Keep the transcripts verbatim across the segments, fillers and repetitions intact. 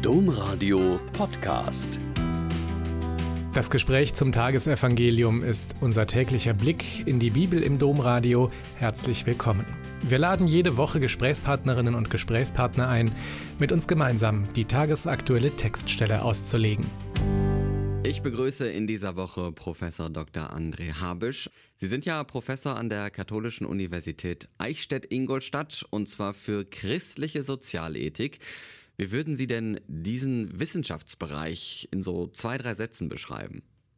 Domradio Podcast. Das Gespräch zum Tagesevangelium ist unser täglicher Blick in die Bibel im Domradio. Herzlich willkommen. Wir laden jede Woche Gesprächspartnerinnen und Gesprächspartner ein, mit uns gemeinsam die tagesaktuelle Textstelle auszulegen. Ich begrüße in dieser Woche Professor Doktor André Habisch. Sie sind ja Professor an der Katholischen Universität Eichstätt-Ingolstadt und zwar für christliche Sozialethik. Wie würden Sie denn diesen Wissenschaftsbereich in so zwei, drei Sätzen beschreiben?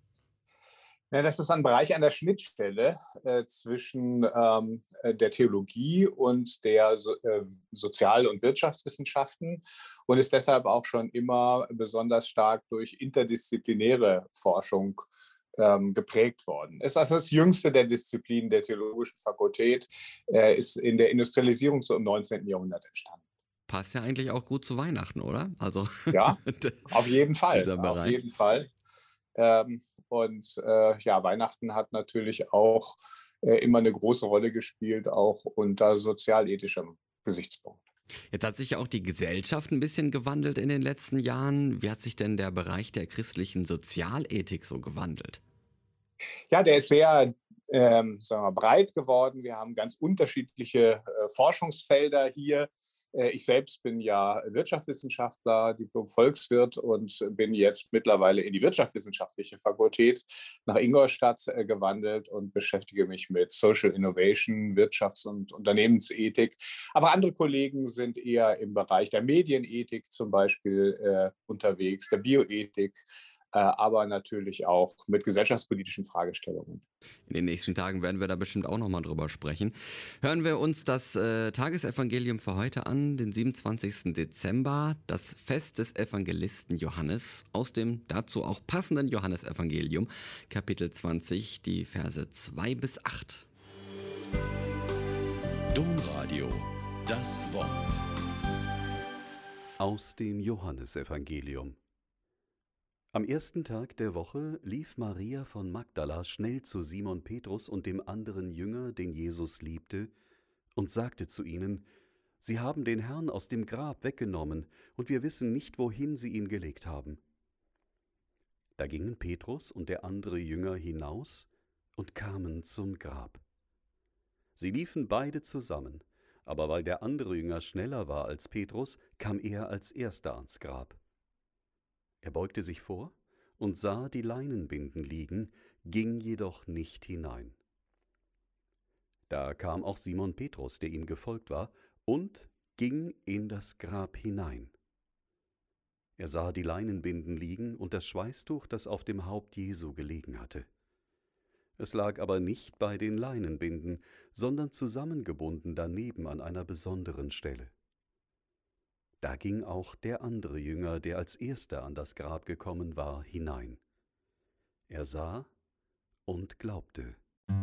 Ja, das ist ein Bereich an der Schnittstelle äh, zwischen ähm, der Theologie und der so, äh, Sozial- und Wirtschaftswissenschaften und ist deshalb auch schon immer besonders stark durch interdisziplinäre Forschung ähm, geprägt worden. Ist also das jüngste der Disziplinen der Theologischen Fakultät, äh, ist in der Industrialisierung so im neunzehnten Jahrhundert entstanden. Passt ja eigentlich auch gut zu Weihnachten, oder? Also ja, auf jeden Fall. Dieser Bereich. Auf jeden Fall. Ähm, und äh, ja, Weihnachten hat natürlich auch äh, immer eine große Rolle gespielt, auch unter sozialethischem Gesichtspunkt. Jetzt hat sich ja auch die Gesellschaft ein bisschen gewandelt in den letzten Jahren. Wie hat sich denn der Bereich der christlichen Sozialethik so gewandelt? Ja, der ist sehr ähm, sagen wir, breit geworden. Wir haben ganz unterschiedliche äh, Forschungsfelder hier. Ich selbst bin ja Wirtschaftswissenschaftler, Diplom-Volkswirt und bin jetzt mittlerweile in die Wirtschaftswissenschaftliche Fakultät nach Ingolstadt gewandelt und beschäftige mich mit Social Innovation, Wirtschafts- und Unternehmensethik. Aber andere Kollegen sind eher im Bereich der Medienethik zum Beispiel äh, unterwegs, der Bioethik, äh, aber natürlich auch mit gesellschaftspolitischen Fragestellungen. In den nächsten Tagen werden wir da bestimmt auch nochmal drüber sprechen. Hören wir uns das äh, Tagesevangelium für heute an, den siebenundzwanzigsten Dezember, das Fest des Evangelisten Johannes, aus dem dazu auch passenden Johannesevangelium, Kapitel zwanzig, die Verse zwei bis acht. Domradio, das Wort. Aus dem Johannesevangelium. Am ersten Tag der Woche lief Maria von Magdala schnell zu Simon Petrus und dem anderen Jünger, den Jesus liebte, und sagte zu ihnen: Sie haben den Herrn aus dem Grab weggenommen, und wir wissen nicht, wohin sie ihn gelegt haben. Da gingen Petrus und der andere Jünger hinaus und kamen zum Grab. Sie liefen beide zusammen, aber weil der andere Jünger schneller war als Petrus, kam er als erster ans Grab. Er beugte sich vor und sah die Leinenbinden liegen, ging jedoch nicht hinein. Da kam auch Simon Petrus, der ihm gefolgt war, und ging in das Grab hinein. Er sah die Leinenbinden liegen und das Schweißtuch, das auf dem Haupt Jesu gelegen hatte. Es lag aber nicht bei den Leinenbinden, sondern zusammengebunden daneben an einer besonderen Stelle. Da ging auch der andere Jünger, der als erster an das Grab gekommen war, hinein. Er sah und glaubte.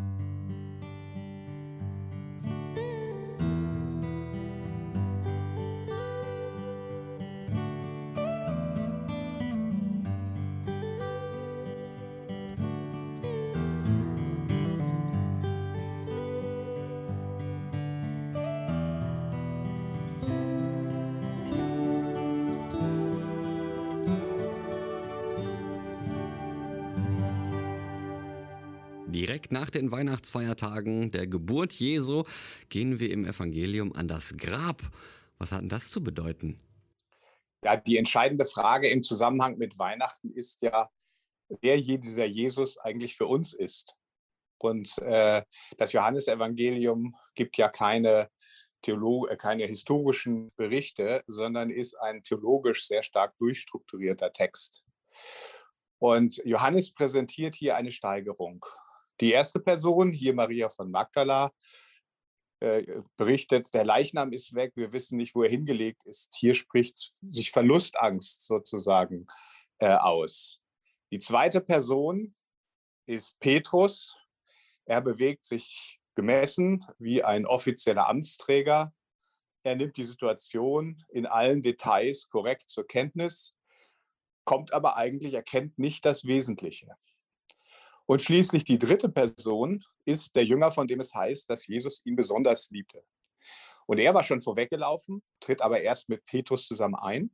Direkt nach den Weihnachtsfeiertagen der Geburt Jesu gehen wir im Evangelium an das Grab. Was hat denn das zu bedeuten? Ja, die entscheidende Frage im Zusammenhang mit Weihnachten ist ja, wer dieser Jesus eigentlich für uns ist. Und äh, das Johannesevangelium gibt ja keine, Theolo- äh, keine historischen Berichte, sondern ist ein theologisch sehr stark durchstrukturierter Text. Und Johannes präsentiert hier eine Steigerung. Die erste Person, hier Maria von Magdala, äh, berichtet, der Leichnam ist weg, wir wissen nicht, wo er hingelegt ist. Hier spricht sich Verlustangst sozusagen äh, aus. Die zweite Person ist Petrus. Er bewegt sich gemessen wie ein offizieller Amtsträger. Er nimmt die Situation in allen Details korrekt zur Kenntnis, kommt aber eigentlich, er kennt nicht das Wesentliche. Und schließlich die dritte Person ist der Jünger, von dem es heißt, dass Jesus ihn besonders liebte. Und er war schon vorweggelaufen, tritt aber erst mit Petrus zusammen ein.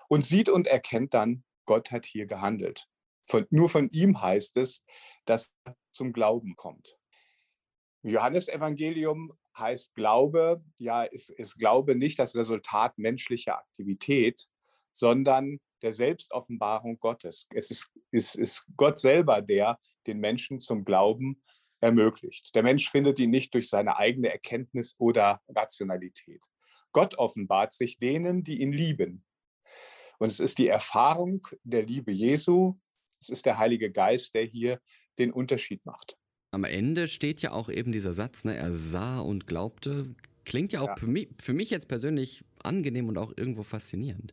und sieht und erkennt dann, Gott hat hier gehandelt. Von, nur von ihm heißt es, dass er zum Glauben kommt. Im Johannesevangelium heißt Glaube, ja, ist, ist Glaube nicht das Resultat menschlicher Aktivität, sondern der Selbstoffenbarung Gottes. Es ist, ist, ist Gott selber, der den Menschen zum Glauben ermöglicht. Der Mensch findet ihn nicht durch seine eigene Erkenntnis oder Rationalität. Gott offenbart sich denen, die ihn lieben. Und es ist die Erfahrung der Liebe Jesu, es ist der Heilige Geist, der hier den Unterschied macht. Am Ende steht ja auch eben dieser Satz, ne, er sah und glaubte. Klingt ja auch ja. Für, mich, für mich jetzt persönlich angenehm und auch irgendwo faszinierend.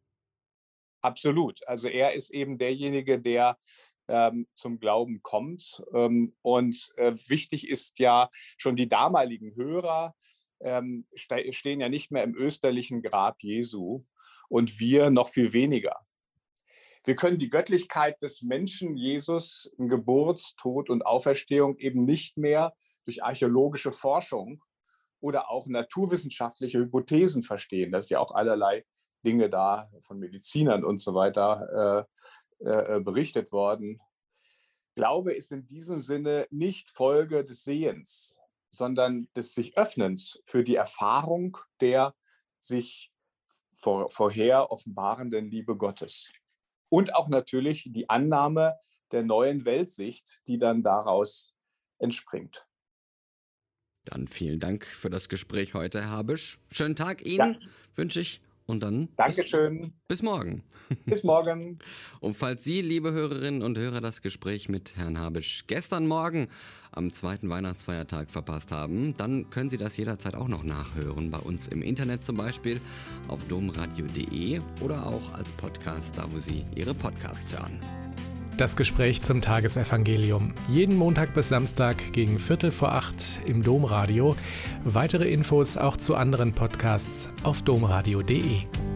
Absolut. Also er ist eben derjenige, der ähm, zum Glauben kommt. Ähm, und äh, wichtig ist ja, schon die damaligen Hörer ähm, ste- stehen ja nicht mehr im österlichen Grab Jesu und wir noch viel weniger. Wir können die Göttlichkeit des Menschen Jesus in Geburt, Tod und Auferstehung eben nicht mehr durch archäologische Forschung oder auch naturwissenschaftliche Hypothesen verstehen. Das ist ja auch allerlei Dinge da von Medizinern und so weiter äh, äh, berichtet worden. Glaube ist in diesem Sinne nicht Folge des Sehens, sondern des sich Öffnens für die Erfahrung der sich vor, vorher offenbarenden Liebe Gottes. Und auch natürlich die Annahme der neuen Weltsicht, die dann daraus entspringt. Dann vielen Dank für das Gespräch heute, Herr Habisch. Schönen Tag Ihnen ja. wünsche ich und dann Dankeschön. Bis, bis morgen. Bis morgen. Und falls Sie, liebe Hörerinnen und Hörer, das Gespräch mit Herrn Habisch gestern Morgen am zweiten Weihnachtsfeiertag verpasst haben, dann können Sie das jederzeit auch noch nachhören, bei uns im Internet zum Beispiel auf domradio punkt de oder auch als Podcast, da wo Sie Ihre Podcasts hören. Das Gespräch zum Tagesevangelium. Jeden Montag bis Samstag gegen Viertel vor acht im Domradio. Weitere Infos auch zu anderen Podcasts auf domradio punkt de.